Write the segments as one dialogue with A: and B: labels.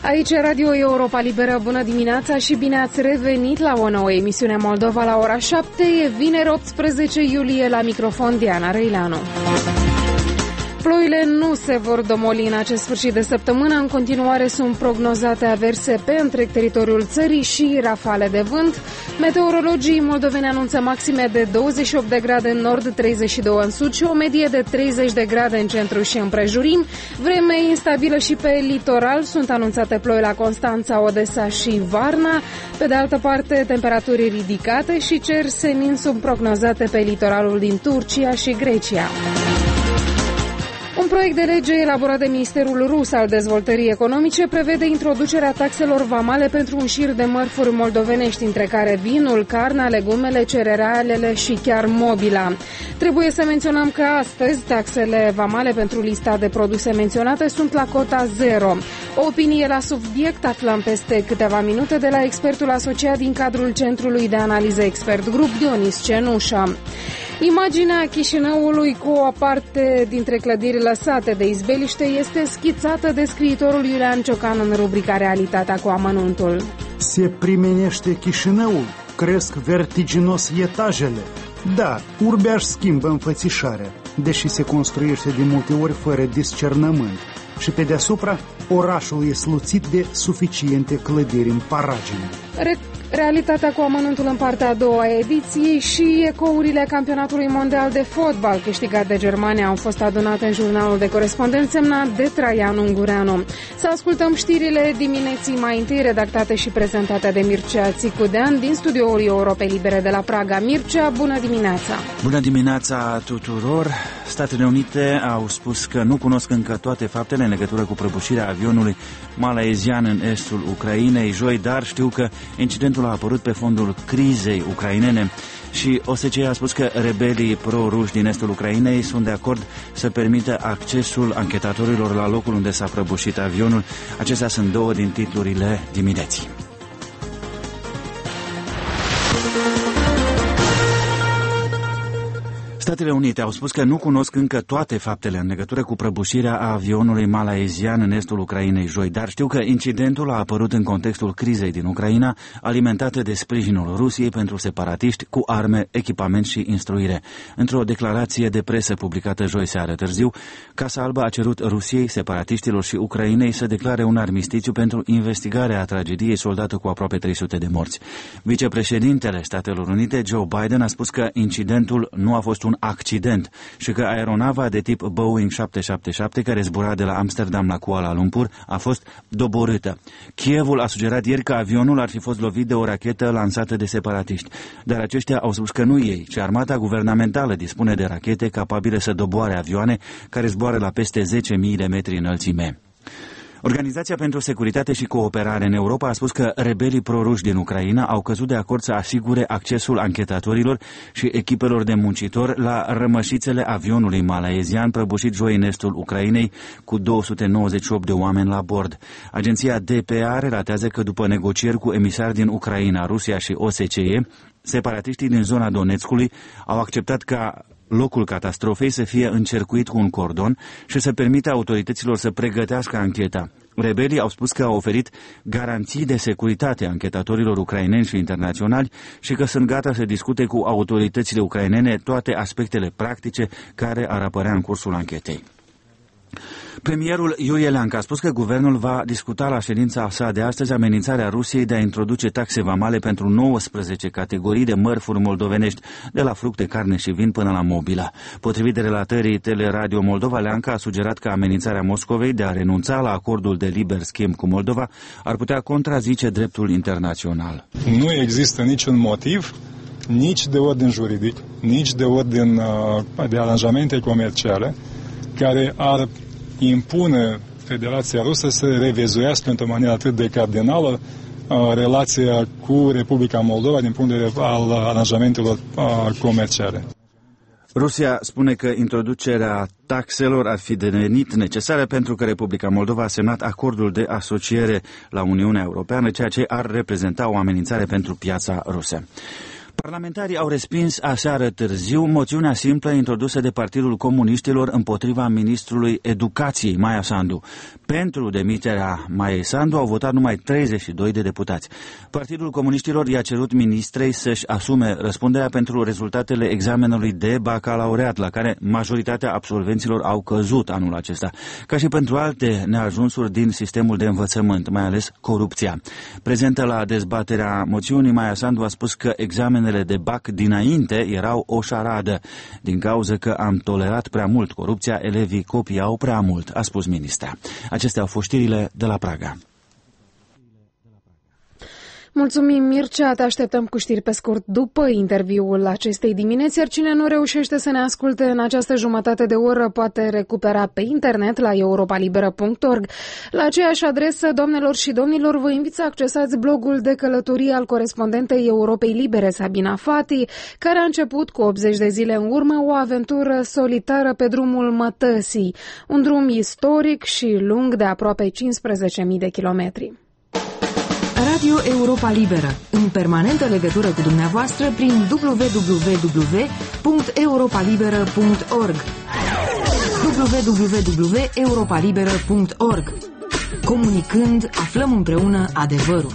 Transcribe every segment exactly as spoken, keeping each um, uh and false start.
A: Aici Radio Europa Liberă, bună dimineața și bine ați revenit la o nouă emisiune Moldova la ora șapte, e vineri optsprezece iulie, la microfon Diana Răileanu. Ploile nu se vor domoli în acest sfârșit de săptămână. În continuare sunt prognozate averse pe întreg teritoriul țării și rafale de vânt. Meteorologii moldoveni anunță maxime de douăzeci și opt de grade în nord, treizeci și doi în sud și o medie de treizeci de grade în centru și împrejurim. Vreme instabilă și pe litoral, sunt anunțate ploi la Constanța, Odessa și Varna. Pe de altă parte, temperaturi ridicate și cer senin sunt prognozate pe litoralul din Turcia și Grecia. Un proiect de lege elaborat de Ministerul Rus al Dezvoltării Economice prevede introducerea taxelor vamale pentru un șir de mărfuri moldovenești, între care vinul, carnea, legumele, cerealele și chiar mobila. Trebuie să menționăm că astăzi taxele vamale pentru lista de produse menționate sunt la cota zero. O opinie la subiect aflăm peste câteva minute de la expertul asociat din cadrul Centrului de Analiză Expert Group, Dionis Cenușa. Imaginea Chișinăului cu o parte dintre clădiri lăsate de izbeliște este schițată de scriitorul Iulian Ciocan în rubrica Realitatea cu amănuntul.
B: Se primenește Chișinăul, cresc vertiginos etajele. Da, urbea își schimbă înfățișarea, deși se construiește de multe ori fără discernământ. Și pe deasupra, orașul e sluțit de suficiente clădiri în paragine.
A: Re- Realitatea cu amănuntul în partea a doua a ediției și ecourile campionatului mondial de fotbal câștigat de Germania au fost adunate în jurnalul de corespondent semnat de Traian Ungureanu. Să ascultăm știrile dimineții mai întâi, redactate și prezentate de Mircea Țicudean din studioul Europei Libere de la Praga. Mircea, bună dimineața!
C: Bună dimineața tuturor! Statele Unite au spus că nu cunosc încă toate faptele în legătură cu prăbușirea avionului malaezian în estul Ucrainei joi, dar știu că incidentul a apărut pe fondul crizei ucrainene și O S C E a spus că rebelii pro-ruși din estul Ucrainei sunt de acord să permită accesul anchetatorilor la locul unde s-a prăbușit avionul. Acestea sunt două din titlurile dimineții. Statele Unite au spus că nu cunosc încă toate faptele în legătură cu prăbușirea avionului malaezian în estul Ucrainei joi, dar știu că incidentul a apărut în contextul crizei din Ucraina, alimentată de sprijinul Rusiei pentru separatiști cu arme, echipament și instruire. Într-o declarație de presă publicată joi seară târziu, Casa Albă a cerut Rusiei, separatiștilor și Ucrainei să declare un armistițiu pentru investigarea tragediei soldată cu aproape trei sute de morți. Vicepreședintele Statelor Unite, Joe Biden, a spus că incidentul nu a fost un accident și că aeronava de tip Boeing șapte șapte șapte, care zbura de la Amsterdam la Kuala Lumpur, a fost doborâtă. Kievul a sugerat ieri că avionul ar fi fost lovit de o rachetă lansată de separatiști, dar aceștia au spus că nu ei, ci armata guvernamentală dispune de rachete capabile să doboare avioane care zboară la peste zece mii de metri înălțime. Organizația pentru Securitate și Cooperare în Europa a spus că rebelii proruși din Ucraina au căzut de acord să asigure accesul anchetatorilor și echipelor de muncitori la rămășițele avionului malaezian prăbușit joi în estul Ucrainei cu două sute nouăzeci și opt de oameni la bord. Agenția D P A relatează că după negocieri cu emisari din Ucraina, Rusia și O S C E, separatiștii din zona Donetskului au acceptat ca locul catastrofei să fie încercuit cu un cordon și să permită autorităților să pregătească ancheta. Rebelii au spus că au oferit garanții de securitate anchetatorilor ucraineni și internaționali și că sunt gata să discute cu autoritățile ucrainene toate aspectele practice care ar apărea în cursul anchetei. Premierul Iurie Leancă a spus că guvernul va discuta la ședința sa de astăzi amenințarea Rusiei de a introduce taxe vamale pentru nouăsprezece categorii de mărfuri moldovenești, de la fructe, carne și vin până la mobilă. Potrivit de relatării Teleradio Moldova, Leancă a sugerat că amenințarea Moscovei de a renunța la acordul de liber schimb cu Moldova ar putea contrazice dreptul internațional.
D: Nu există niciun motiv, nici de ordin juridic, nici de ordin de aranjamente comerciale, care ar impune Federația Rusă să revizuiască într-o manieră atât de cardinală uh, relația cu Republica Moldova din punct de vedere al aranjamentelor uh, comerciale.
C: Rusia spune că introducerea taxelor ar fi devenit necesară pentru că Republica Moldova a semnat acordul de asociere la Uniunea Europeană, ceea ce ar reprezenta o amenințare pentru piața rusă. Parlamentarii au respins aseară târziu moțiunea simplă introdusă de Partidul Comuniștilor împotriva ministrului Educației, Maia Sandu. Pentru demiterea Maiei Sandu au votat numai treizeci și doi de deputați. Partidul Comuniștilor i-a cerut ministrei să-și asume răspunderea pentru rezultatele examenului de bacalaureat, la care majoritatea absolvenților au căzut anul acesta, ca și pentru alte neajunsuri din sistemul de învățământ, mai ales corupția. Prezentă la dezbaterea moțiunii, Maia Sandu a spus că examenele de bac dinainte erau o șaradă. Din cauza că am tolerat prea mult corupția, elevii copiau prea mult, a spus ministra. Acestea au fost știrile de la Praga.
A: Mulțumim, Mircea, te așteptăm cu știri pe scurt după interviul acestei dimineți, iar cine nu reușește să ne asculte în această jumătate de oră poate recupera pe internet la europa liberă punct org. La aceeași adresă, doamnelor și domnilor, vă invit să accesați blogul de călătorie al corespondentei Europei Libere, Sabina Fati, care a început cu optzeci de zile în urmă o aventură solitară pe drumul Mătăsii, un drum istoric și lung de aproape cincisprezece mii de kilometri.
E: Radio Europa Liberă, în permanentă legătură cu dumneavoastră prin w w w punct europa liberă punct org w w w punct europa liberă punct org. Comunicând, aflăm împreună adevărul.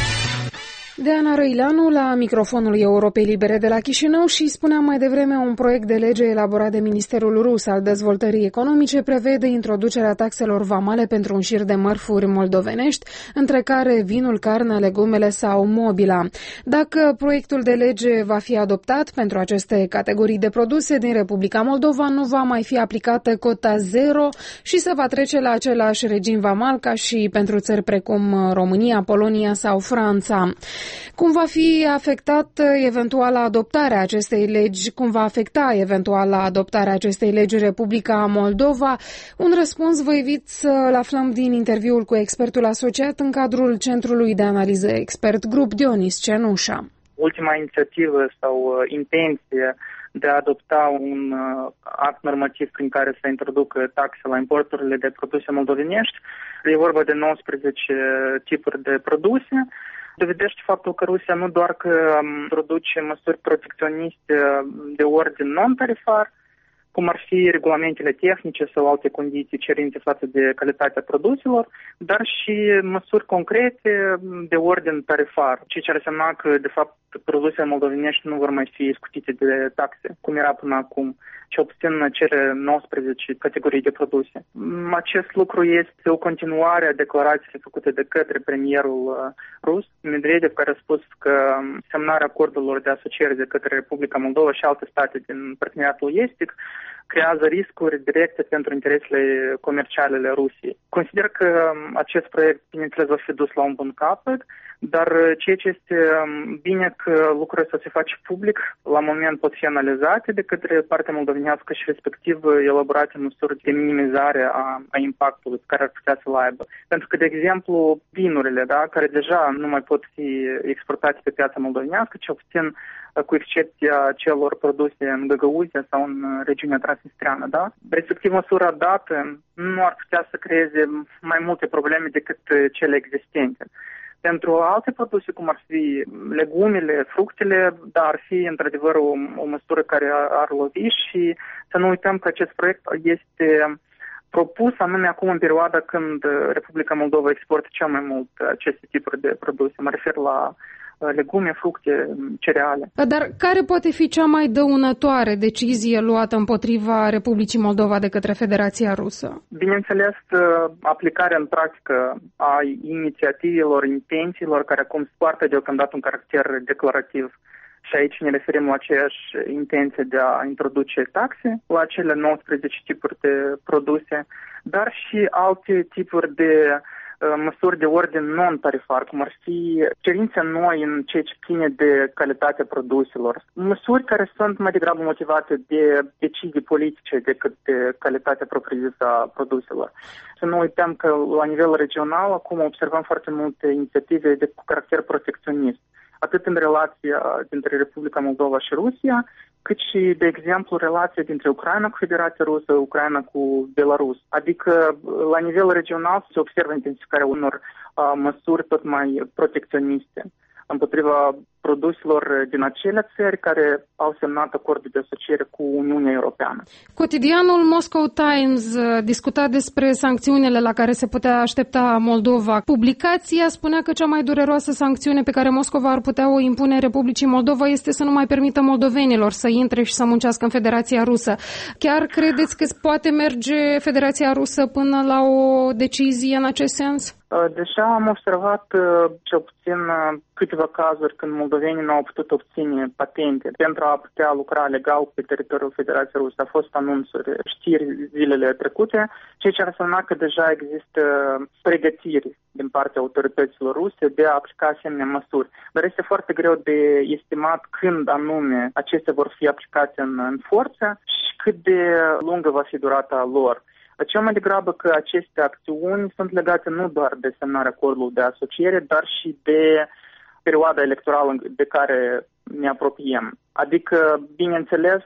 A: Deana Răileanu la microfonul Europei Libere de la Chișinău și spuneam mai devreme, un proiect de lege elaborat de Ministerul Rus al Dezvoltării Economice prevede introducerea taxelor vamale pentru un șir de mărfuri moldovenești, între care vinul, carnea, legumele sau mobila. Dacă proiectul de lege va fi adoptat, pentru aceste categorii de produse din Republica Moldova nu va mai fi aplicată cota zero și se va trece la același regim vamal ca și pentru țări precum România, Polonia sau Franța. Cum va fi afectat eventuala adoptarea acestei legi, cum va afecta eventuala adoptarea acestei legi Republica Moldova? Un răspuns vă invit să-l aflăm din interviul cu expertul asociat în cadrul Centrului de Analiză Expert Grup, Dionis Cenușa.
F: Ultima inițiativă sau intenție de a adopta un act normativ prin care să introducă taxe la importurile de produse moldovenești, e vorba de nouăsprezece tipuri de produse. Dovedește faptul că Rusia nu doar că produce măsuri protecționiste de ordin non-tarifar, cum ar fi regulamentele tehnice sau alte condiții cerințe față de calitatea produselor, dar și măsuri concrete de ordin tarifar, ceea ce ar însemna că, de fapt, produsele moldovenești nu vor mai fi scutite de taxe, cum era până acum, cel puțin cele nouăsprezece categorii de produse. Acest lucru este o continuare a declarației făcute de către premierul rus, Medvedev, care a spus că semnarea acordurilor de asociere de către Republica Moldova și alte state din parteneriatul estic creează riscuri directe pentru interesele comerciale ale Rusiei. Consider că acest proiect, bineînțeles, va fi dus la un bun capăt, dar ceea ce este bine că lucrurile să se face public, la moment pot fi analizate de către partea moldovenească și respectiv elaborate măsuri de minimizare a, a impactului care ar putea să-l aibă. Pentru că, de exemplu, vinurile, da, care deja nu mai pot fi exportate pe piața moldovenească, cel puțin cu excepția celor produse în Găgăuzia sau în regiunea transnistreană, da? Respectiv, măsura dată nu ar putea să creeze mai multe probleme decât cele existente. Pentru alte produse, cum ar fi legumele, fructele, da, ar fi într-adevăr o, o măsură care ar lovi și să nu uităm că acest proiect este propus anume acum în perioada când Republica Moldova exportă cel mai mult aceste tipuri de produse. Mă refer la legume, fructe, cereale.
A: Dar care poate fi cea mai dăunătoare decizie luată împotriva Republicii Moldova de către Federația Rusă?
F: Bineînțeles, aplicarea în practică a inițiativelor, intențiilor care acum poartă deocamdată un caracter declarativ. Și aici ne referim la aceeași intenție de a introduce taxe la acele nouăsprezece tipuri de produse, dar și alte tipuri de măsuri de ordin non-tarifar, cum ar fi cerințe noi în ceea ce ține de calitatea produselor. Măsuri care sunt mai degrabă motivate de decizii politice decât de calitatea propriu-zisă a produselor. Să nu uităm că la nivel regional acum observăm foarte multe inițiative de cu caracter protecționist, atât în relația dintre Republica Moldova și Rusia, cât și, de exemplu, relația dintre Ucraina cu Federația Rusă, Ucraina cu Belarus. Adică, la nivel regional, se observă intensificarea unor uh, măsuri tot mai protecționiste împotriva produselor din acele țări care au semnat acordul de asociere cu Uniunea Europeană.
A: Cotidianul Moscow Times discuta despre sancțiunile la care se putea aștepta Moldova. Publicația spunea că cea mai dureroasă sancțiune pe care Moscova ar putea o impune Republicii Moldova este să nu mai permită moldovenilor să intre și să muncească în Federația Rusă. Chiar credeți că poate merge Federația Rusă până la o decizie în acest sens?
F: Deja am observat cel puțin câteva cazuri când moldovenii nu au putut obține patente pentru a putea lucra legal pe teritoriul Federației Ruse. Au fost anunțuri, știri zilele trecute, ceea ce ar însemna că deja există pregătiri din partea autorităților ruse de a aplica asemenea măsuri. Dar este foarte greu de estimat când anume acestea vor fi aplicate în, în forță și cât de lungă va fi durata lor. Cel mai degrabă că aceste acțiuni sunt legate nu doar de semnarea acordului de asociere, dar și de perioada electorală de care ne apropiem. Adică, bineînțeles,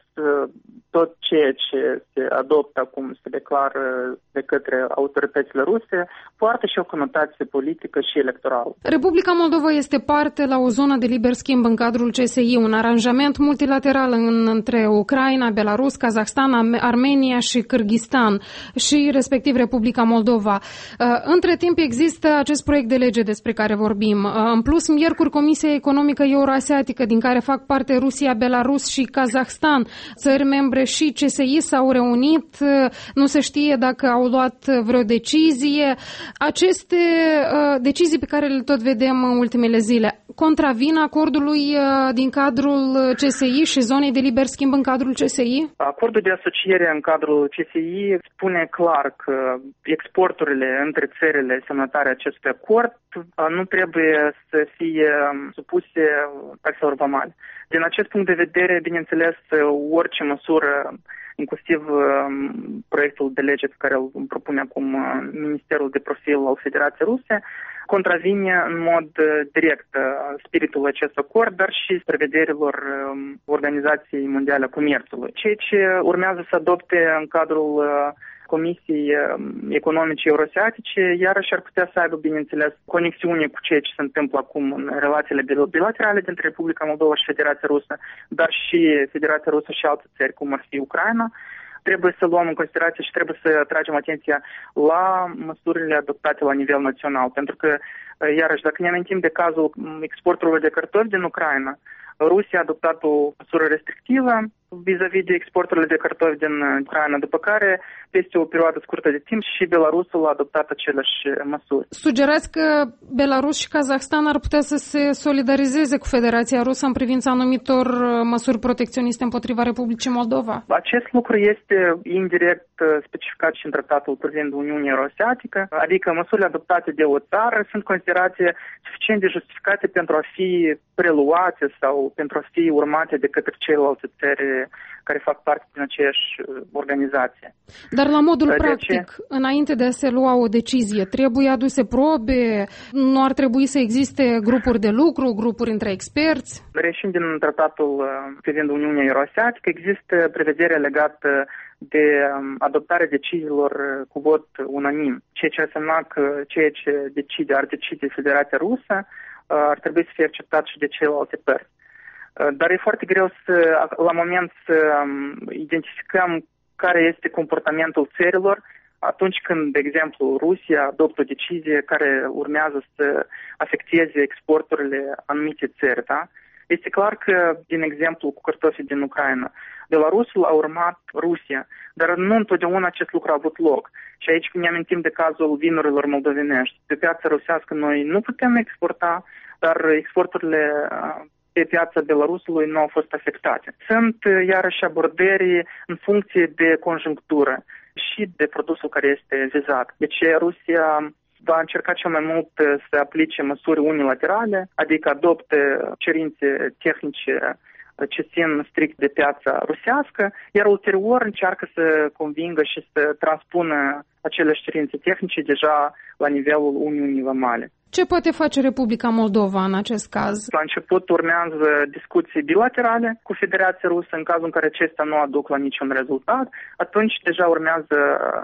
F: tot ceea ce se adoptă acum, se declară de către autoritățile ruse, poartă și o conotație politică și electorală.
A: Republica Moldova este parte la o zonă de liber schimb în cadrul C S I, un aranjament multilateral în, între Ucraina, Belarus, Kazahstan, Armenia și Kârghistan și respectiv Republica Moldova. Între timp există acest proiect de lege despre care vorbim. În plus, miercuri Comisia Economică Euroasiatică, din care fac parte Rusia, Belarus și Kazahstan, țări membre și C S I, s-au reunit, nu se știe dacă au luat vreo decizie. Aceste uh, decizii pe care le tot vedem în ultimele zile contravin acordului uh, din cadrul C S I și zonei de liber schimb în cadrul C S I?
F: Acordul de asociere în cadrul C S I spune clar că exporturile între țările semnătare acestui acord uh, nu trebuie să fie supuse taxelor vamale. Din acest punct de vedere, bineînțeles, orice măsură, inclusiv proiectul de lege pe care îl propune acum Ministerul de Profil al Federației Ruse, contravine în mod direct spiritul acestui acord, dar și prevederilor Organizației Mondiale a Comerțului. Ceea ce urmează să adopte în cadrul Comisiei Economice Euroasiatice, iarăși ar putea să aibă, bineînțeles, conexiune cu ceea ce se întâmplă acum în relațiile bilaterale dintre Republica Moldova și Federația Rusă, dar și Federația Rusă și alte țări, cum ar fi Ucraina. Trebuie să luăm în considerație și trebuie să atragem atenția la măsurile adoptate la nivel național, pentru că, iarăși, dacă ne amintim de cazul exporturilor de cartofi din Ucraina, Rusia a adoptat o măsură restrictivă vis-a-vis de exporturile de cartofi din Ucraina, după care, peste o perioadă scurtă de timp, și Belarusul a adoptat aceleași măsuri.
A: Sugerați că Belarus și Kazahstan ar putea să se solidarizeze cu Federația Rusă în privința anumitor măsuri protecționiste împotriva Republicii Moldova?
F: Acest lucru este indirect specificat și în tratatul privind Uniunea Euroasiatică, adică măsurile adoptate de o țară sunt considerate suficient de justificate pentru a fi preluate sau pentru a fi urmate de către celelalte țări care fac parte din aceeași organizație.
A: Dar la modul
F: de
A: practic,
F: ce?
A: înainte de a se lua o decizie, trebuie aduse probe? Nu ar trebui să existe grupuri de lucru, grupuri între experți?
F: Reșind din tratatul privind Uniunea Euroasiatică, există prevedere legată de adoptarea deciziilor cu vot unanim, ceea ce înseamnă că ceea ce decide, ar decide Federația Rusă ar trebui să fie acceptat și de celelalte părți. Dar e foarte greu să, la moment să identificăm care este comportamentul țărilor atunci când, de exemplu, Rusia adoptă o decizie care urmează să afecteze exporturile anumite țări. Da? Este clar că, din exemplu, cu cartofii din Ucraina, Belarusul a urmat Rusia, dar nu întotdeauna acest lucru a avut loc. Și aici ne amintim de cazul vinurilor moldovenești. Pe piața rusească noi nu putem exporta, dar exporturile pe piața Belarusului nu au fost afectate. Sunt, iarăși, abordări în funcție de conjunctură și de produsul care este vizat. Deci Rusia va încerca cel mai mult să aplice măsuri unilaterale, adică adopte cerințe tehnice ce țin strict de piața rusească, iar ulterior încearcă să convingă și să transpună aceleași cerințe tehnice deja la nivelul Uniunii Vamale.
A: Ce poate face Republica Moldova în acest caz?
F: La început urmează discuții bilaterale cu Federația Rusă, în cazul în care acestea nu aduc la niciun rezultat, atunci deja urmează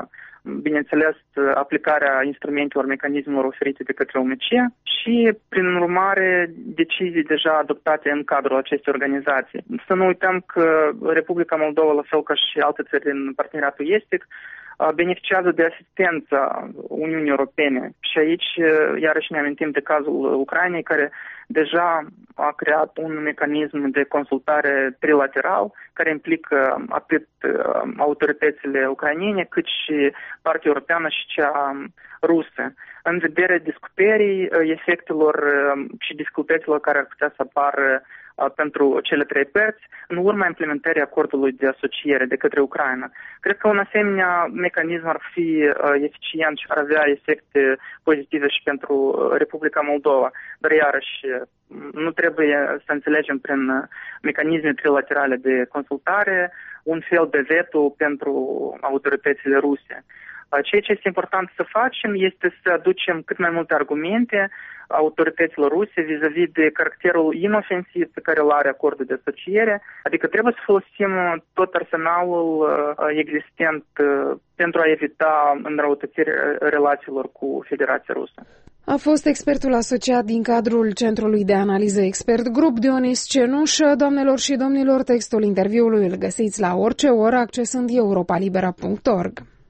F: bineînțeles, aplicarea instrumentelor, mecanismelor oferite de către O M C și, prin urmare, decizii deja adoptate în cadrul acestei organizații. Să nu uităm că Republica Moldova, la fel ca și alte țări din parteneriatul estic, beneficiază de asistența Uniunii Europene. Și aici, iarăși, ne amintim de cazul Ucrainei, care deja a creat un mecanism de consultare trilateral, care implică atât autoritățile ucrainene, cât și partea europeană și cea rusă, în vederea discutării efectelor și dificultăților care ar putea să apară pentru cele trei părți, în urma implementării acordului de asociere de către Ucraina. Cred că un asemenea mecanism ar fi eficient și ar avea efecte pozitive și pentru Republica Moldova. Dar iarăși, nu trebuie să înțelegem prin mecanisme trilaterale de consultare un fel de veto pentru autoritățile ruse. Ceea ce este important să facem este să aducem cât mai multe argumente autorităților ruse vis-a-vis de caracterul inofensiv pe care îl are acordul de asociere, adică trebuie să folosim tot arsenalul existent pentru a evita înrăutățirea relațiilor cu Federația Rusă.
A: A fost expertul asociat din cadrul Centrului de Analiză Expert Grup, Dionis Cenușă. Doamnelor și domnilor, textul interviului îl găsiți la orice oră accesând europa libera punct org.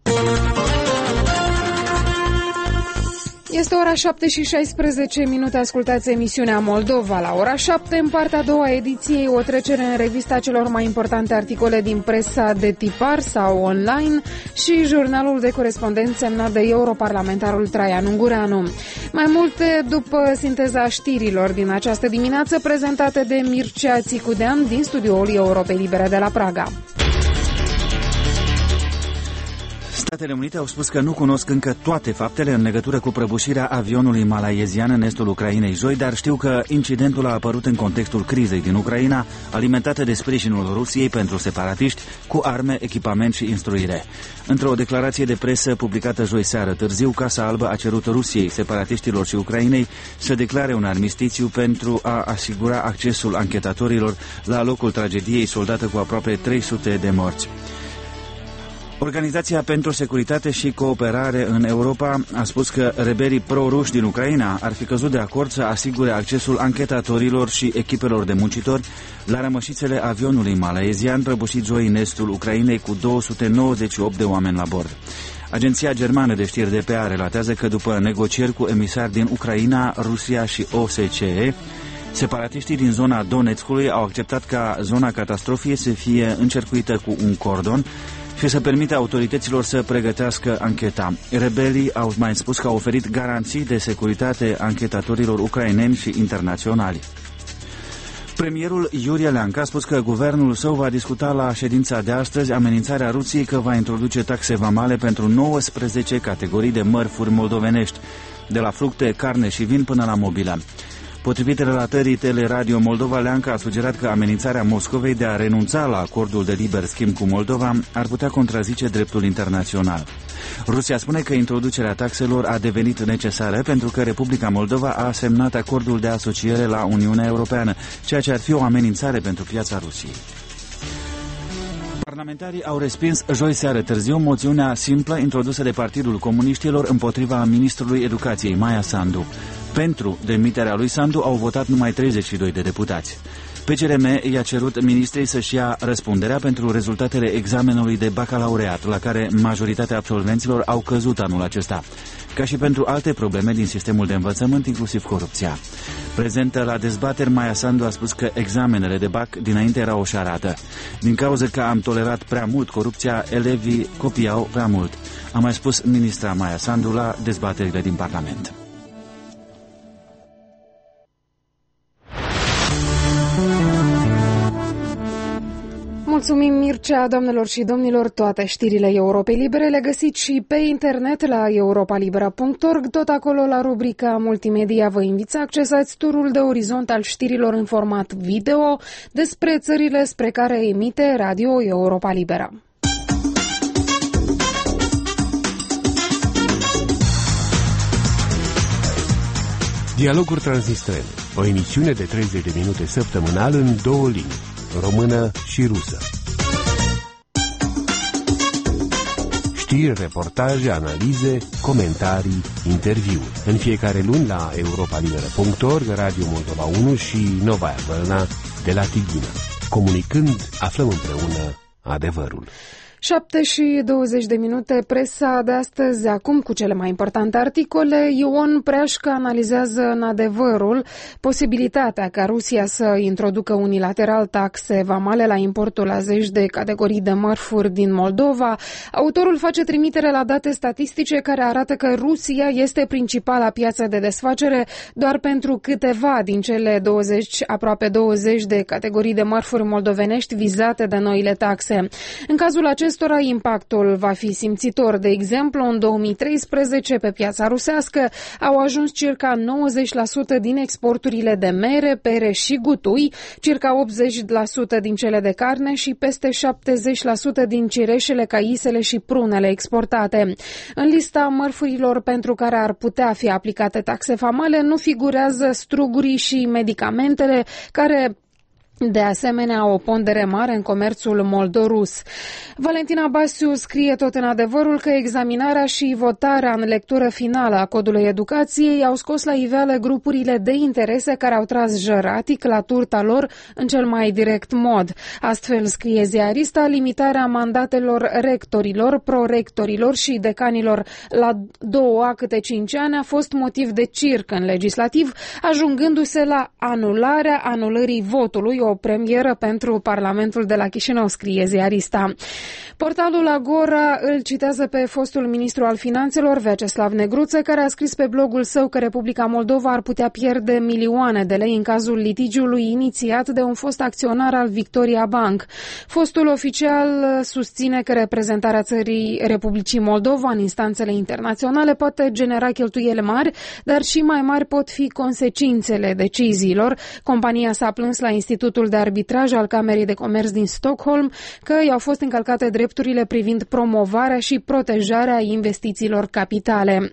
A: Este ora șapte și șaisprezece minute, ascultați emisiunea Moldova. La ora șapte, în partea a doua ediției, o trecere în revista celor mai importante articole din presa de tipar sau online și jurnalul de corespondent semnat de europarlamentarul Traian Ungureanu. Mai multe după sinteza știrilor din această dimineață, prezentate de Mircea Țicudean din studioul Europei Libere de la Praga.
C: Statele Unite au spus că nu cunosc încă toate faptele în legătură cu prăbușirea avionului malayezien în estul Ucrainei joi, dar știu că incidentul a apărut în contextul crizei din Ucraina, alimentată de sprijinul Rusiei pentru separatiști cu arme, echipament și instruire. Într-o declarație de presă publicată joi seară târziu, Casa Albă a cerut Rusiei, separatiștilor și Ucrainei să declare un armistițiu pentru a asigura accesul anchetatorilor la locul tragediei soldată cu aproape trei sute de morți. Organizația pentru Securitate și Cooperare în Europa a spus că rebelii pro-ruși din Ucraina ar fi căzut de acord să asigure accesul anchetatorilor și echipelor de muncitori la rămășițele avionului malayezien prăbușit joi în estul Ucrainei cu două sute nouăzeci și opt de oameni la bord. Agenția germană de știri D P A relatează că după negocieri cu emisari din Ucraina, Rusia și O S C E, separatiștii din zona Donetskului au acceptat ca zona catastrofei să fie încercuită cu un cordon și să permite autorităților să pregătească ancheta. Rebelii au mai spus că au oferit garanții de securitate anchetatorilor ucraineni și internaționali. Premierul Iurie Leancă a spus că guvernul său va discuta la ședința de astăzi amenințarea Rusiei că va introduce taxe vamale pentru nouăsprezece categorii de mărfuri moldovenești, de la fructe, carne și vin până la mobilă. Potrivit relatării Teleradio Moldova, Leancă a sugerat că amenințarea Moscovei de a renunța la acordul de liber schimb cu Moldova ar putea contrazice dreptul internațional. Rusia spune că introducerea taxelor a devenit necesară pentru că Republica Moldova a semnat acordul de asociere la Uniunea Europeană, ceea ce ar fi o amenințare pentru piața Rusiei. Parlamentarii au respins joi seară târziu moțiunea simplă introdusă de Partidul Comuniștilor împotriva ministrului Educației, Maia Sandu. Pentru demiterea lui Sandu au votat numai treizeci și doi de deputați. P C R M i-a cerut ministrei să-și ia răspunderea pentru rezultatele examenului de bacalaureat, la care majoritatea absolvenților au căzut anul acesta, ca și pentru alte probleme din sistemul de învățământ, inclusiv corupția. Prezentă la dezbateri, Maia Sandu a spus că examenele de bac dinainte erau o șarată. Din cauza că am tolerat prea mult corupția, elevii copiau prea mult, a mai spus ministra Maia Sandu la dezbaterile din Parlament.
A: Mulțumim, Mircea. Doamnelor și domnilor, toate știrile Europei Libere le găsiți și pe internet la europa libera punct org. Tot acolo, la rubrica Multimedia, vă invit să accesați turul de orizont al știrilor în format video despre țările spre care emite Radio Europa Liberă.
G: Dialoguri Transnistrene, o emisiune de treizeci de minute săptămânal în două limbi, română și rusă. Știri Știri, reportaje, analize, comentarii, interviuri. În fiecare luni la europa liberă punct org, Radio Moldova unu și Novaia Vălna de la Tighina. Comunicând, aflăm împreună adevărul.
A: șapte și douăzeci de minute, presa de astăzi, acum cu cele mai importante articole. Ion Preașcă analizează în Adevărul posibilitatea ca Rusia să introducă unilateral taxe vamale la importul a zeci de categorii de mărfuri din Moldova. Autorul face trimitere la date statistice care arată că Rusia este principala piață de desfacere doar pentru câteva din cele douăzeci, aproape douăzeci de categorii de mărfuri moldovenești vizate de noile taxe. În cazul acesta, impactul va fi simțitor. De exemplu, în două mii treisprezece, pe piața rusească, au ajuns circa nouăzeci la sută din exporturile de mere, pere și gutui, circa optzeci la sută din cele de carne și peste șaptezeci la sută din cireșele, caisele și prunele exportate. În lista mărfurilor pentru care ar putea fi aplicate taxe vamale nu figurează strugurii și medicamentele, care de asemenea o pondere mare în comerțul moldorus. Valentina Basiu scrie tot în Adevărul că examinarea și votarea în lectură finală a codului educației au scos la iveală grupurile de interese care au tras jăratic la turta lor în cel mai direct mod. Astfel, scrie ziarista, limitarea mandatelor rectorilor, prorectorilor și decanilor la două a câte cinci ani a fost motiv de circ în legislativ, ajungându-se la anularea anulării votului, o premieră pentru Parlamentul de la Chișinău, scrie ziarista. Portalul Agora îl citează pe fostul ministru al finanțelor, Vyacheslav Negruță, care a scris pe blogul său că Republica Moldova ar putea pierde milioane de lei în cazul litigiului inițiat de un fost acționar al Victoria Bank. Fostul oficial susține că reprezentarea țării Republicii Moldova în instanțele internaționale poate genera cheltuieli mari, dar și mai mari pot fi consecințele deciziilor. Compania s-a plâns la Institutul de Arbitraj al Camerei de Comerț din Stockholm că i-au fost încălcate drepturile privind promovarea și protejarea investițiilor capitale.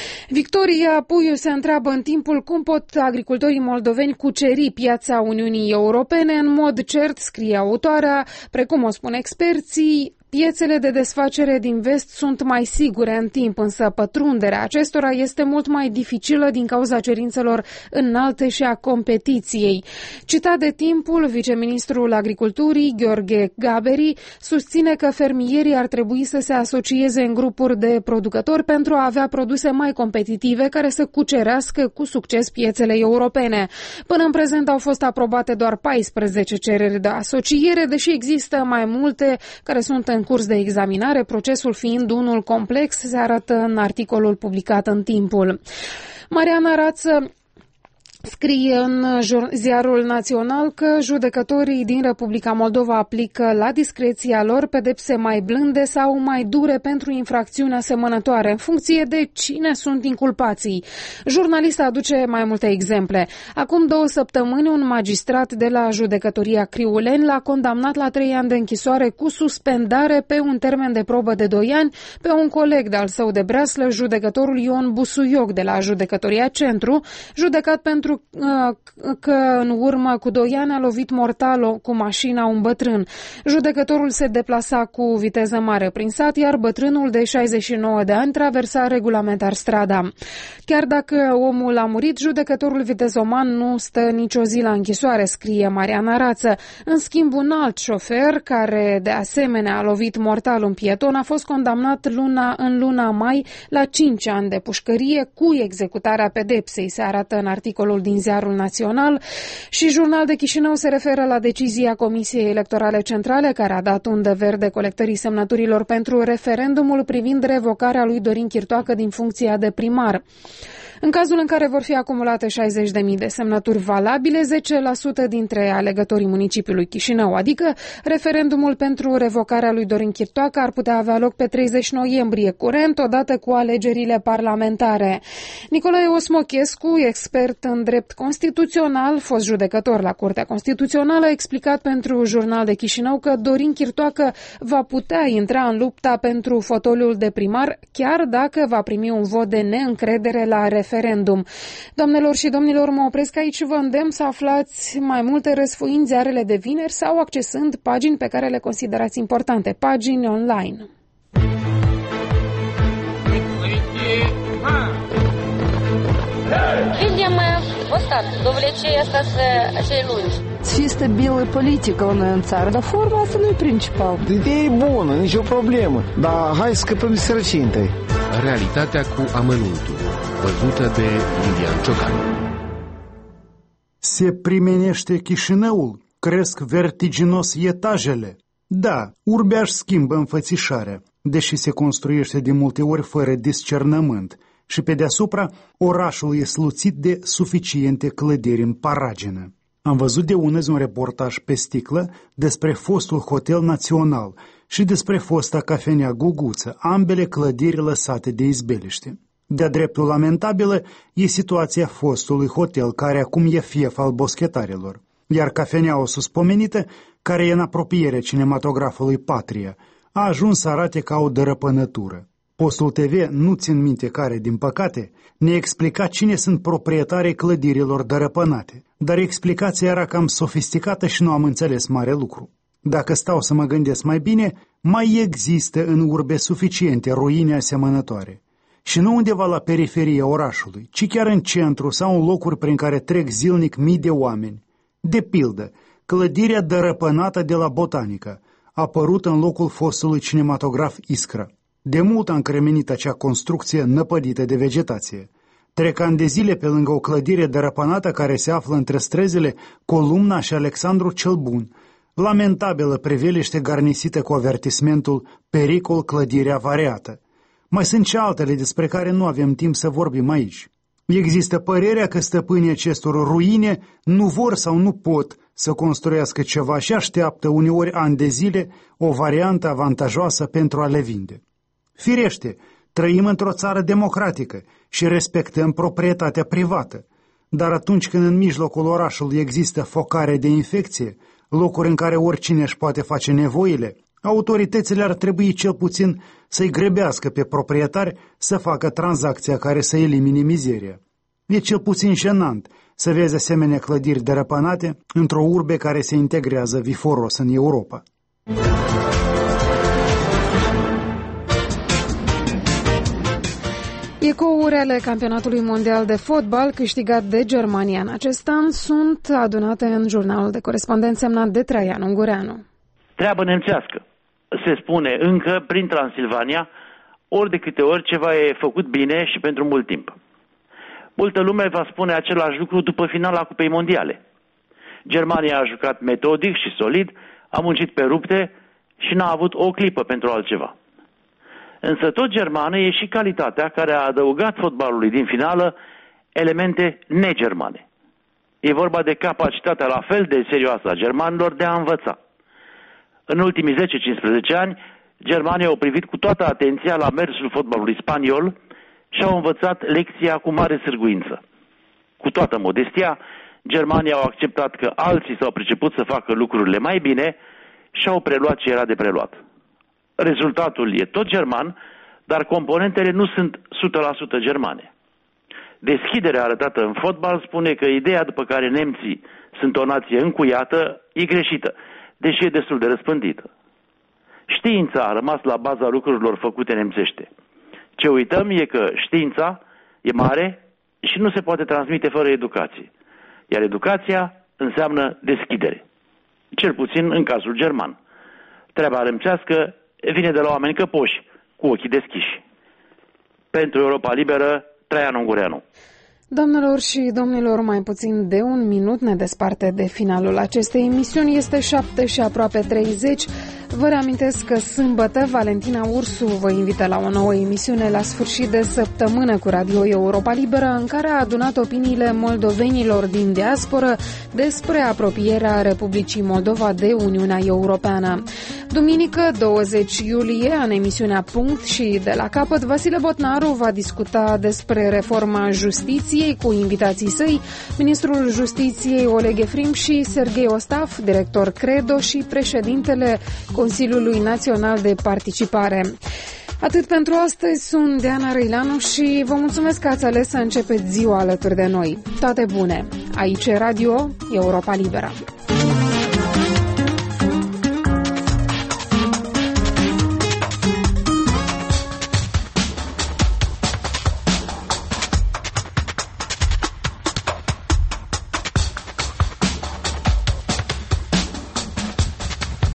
A: Victoria Puiu se întreabă în timpul cum pot agricultorii moldoveni cuceri piața Uniunii Europene în mod cert, scrie autoarea, precum o spun experții. Piețele de desfacere din vest sunt mai sigure în timp, însă pătrunderea acestora este mult mai dificilă din cauza cerințelor înalte și a competiției. Citat de Timpul, viceministrul Agriculturii, Gheorghe Gaberi, susține că fermierii ar trebui să se asocieze în grupuri de producători pentru a avea produse mai competitive care să cucerească cu succes piețele europene. Până în prezent au fost aprobate doar paisprezece cereri de asociere, deși există mai multe care sunt în în curs de examinare, procesul fiind unul complex, se arată în articolul publicat în Timpul. Mariana Rață scrie în ziarul național că judecătorii din Republica Moldova aplică la discreția lor pedepse mai blânde sau mai dure pentru infracțiuni asemănătoare, în funcție de cine sunt inculpații. Jurnalista aduce mai multe exemple. Acum două săptămâni, un magistrat de la judecătoria Criuleni l-a condamnat la trei ani de închisoare cu suspendare pe un termen de probă de doi ani pe un coleg de-al său de breaslă, judecătorul Ion Busuioc de la judecătoria Centru, judecat pentru că în urmă cu doi ani a lovit mortal cu mașina un bătrân. Judecătorul se deplasa cu viteză mare prin sat, iar bătrânul de șaizeci și nouă de ani traversa regulamentar strada. Chiar dacă omul a murit, judecătorul vitezoman nu stă nicio zi la închisoare, scrie Mariana Rață. În schimb, un alt șofer, care de asemenea a lovit mortal un pieton, a fost condamnat luna, în luna mai la cinci ani de pușcărie cu executarea pedepsei, se arată în articolul din Ziarul Național. Și Jurnal de Chișinău se referă la decizia Comisiei Electorale Centrale, care a dat undă verde colectării semnăturilor pentru referendumul privind revocarea lui Dorin Chirtoacă din funcția de primar. În cazul în care vor fi acumulate șaizeci de mii de semnături valabile, zece la sută dintre alegătorii municipiului Chișinău, adică referendumul pentru revocarea lui Dorin Chirtoacă, ar putea avea loc pe treizeci noiembrie curent, odată cu alegerile parlamentare. Nicolae Osmochescu, expert în drept constituțional, fost judecător la Curtea Constituțională, a explicat pentru Jurnal de Chișinău că Dorin Chirtoacă va putea intra în lupta pentru fotoliul de primar, chiar dacă va primi un vot de neîncredere la referendum. referendum. Doamnelor și domnilor, mă opresc aici și vă îndemn să aflați mai multe răsfoind ziarele de vineri sau accesând pagini pe care le considerați importante, pagini online.
H: complicat. Dovlecei asta să cei lungi.
I: Să fie stabilă politică la noi în țară, dar forma asta nu e principal.
J: Ideea e bună, nicio problemă, dar hai să scăpăm de sărăcie întâi.
G: Realitatea cu amănuntul, văzută de Lilian Ciocan.
B: Se primenește Chișinăul, cresc vertiginos etajele. Da, Urbea își schimbă înfățișarea, deși se construiește de multe ori fără discernământ și pe deasupra orașul e sluțit de suficiente clădiri în paragină. Am văzut de unăzi un reportaj pe sticlă despre fostul Hotel Național și despre fosta cafenea Guguță, ambele clădiri lăsate de izbeliște. De-a dreptul lamentabilă e situația fostului hotel, care acum e fief al boschetarilor, iar cafeneaua suspomenită, care e în apropiere cinematografului Patria, a ajuns să arate ca o dărăpânătură. Postul T V, nu țin minte care, din păcate, ne explica cine sunt proprietarii clădirilor dărăpânate, dar explicația era cam sofisticată și nu am înțeles mare lucru. Dacă stau să mă gândesc mai bine, mai există în Urbe suficiente ruine asemănătoare. Și nu undeva la periferia orașului, ci chiar în centru sau în locuri prin care trec zilnic mii de oameni. De pildă, clădirea dărăpânată de la Botanica, apărută în locul fostului cinematograf Iskra. De mult a încremenit acea construcție năpădită de vegetație. Trec ani de zile pe lângă o clădire dărăpânată care se află între străzile Columna și Alexandru cel Bun. Lamentabilă priveliște garnisită cu avertismentul pericol clădirea variată. Mai sunt și altele despre care nu avem timp să vorbim aici. Există părerea că stăpânii acestor ruine nu vor sau nu pot să construiască ceva și așteaptă uneori ani de zile o variantă avantajoasă pentru a le vinde. Firește, trăim într-o țară democratică și respectăm proprietatea privată, dar atunci când în mijlocul orașului există focare de infecție, locuri în care oricine își poate face nevoile, autoritățile ar trebui cel puțin să-i grăbească pe proprietari să facă tranzacția care să elimine mizeria. E cel puțin jenant să vezi asemenea clădiri dărăpânate într-o urbe care se integrează viforos în Europa.
A: Ecourile campionatului mondial de fotbal câștigat de Germania în acest an sunt adunate în jurnalul de corespondent semnat de Traian Ungureanu.
K: Treabă nemțească. Se spune încă prin Transilvania, ori de câte ori ceva e făcut bine și pentru mult timp. Multă lume va spune același lucru după finala Cupei Mondiale. Germania a jucat metodic și solid, a muncit pe rupte și n-a avut o clipă pentru altceva. Însă tot germană e și calitatea care a adăugat fotbalului din finală elemente negermane. E vorba de capacitatea la fel de serioasă a germanilor de a învăța. În ultimii zece cincisprezece ani, Germania au privit cu toată atenția la mersul fotbalului spaniol și au învățat lecția cu mare sârguință. Cu toată modestia, Germania au acceptat că alții s-au priceput să facă lucrurile mai bine și au preluat ce era de preluat. Rezultatul e tot german, dar componentele nu sunt o sută la sută germane. Deschiderea arătată în fotbal spune că ideea după care nemții sunt o nație încuiată e greșită, deși e destul de răspândită. Știința a rămas la baza lucrurilor făcute nemțește. Ce uităm e că știința e mare și nu se poate transmite fără educație. Iar educația înseamnă deschidere. Cel puțin în cazul german. Treaba nemțească vine de la oameni căpoși, cu ochii deschiși. Pentru Europa Liberă, Traian Ungureanu.
A: Doamnelor și domnilor, mai puțin de un minut ne desparte de finalul acestei emisiuni. Este șapte și aproape treizeci. Vă reamintesc că sâmbătă Valentina Ursu vă invită la o nouă emisiune la sfârșit de săptămână cu Radio Europa Liberă, în care a adunat opiniile moldovenilor din diasporă despre apropierea Republicii Moldova de Uniunea Europeană. Duminică, douăzeci iulie, în emisiunea Punct și de la capăt, Vasile Botnaru va discuta despre reforma justiției cu invitații săi, ministrul Justiției Oleg Efrim și Serghei Ostaf, director Credo și președintele Consiliului Național de Participare. Atât pentru astăzi, sunt Diana Răileanu și vă mulțumesc că ați ales să începeți ziua alături de noi. Toate bune! Aici e Radio Europa Liberă.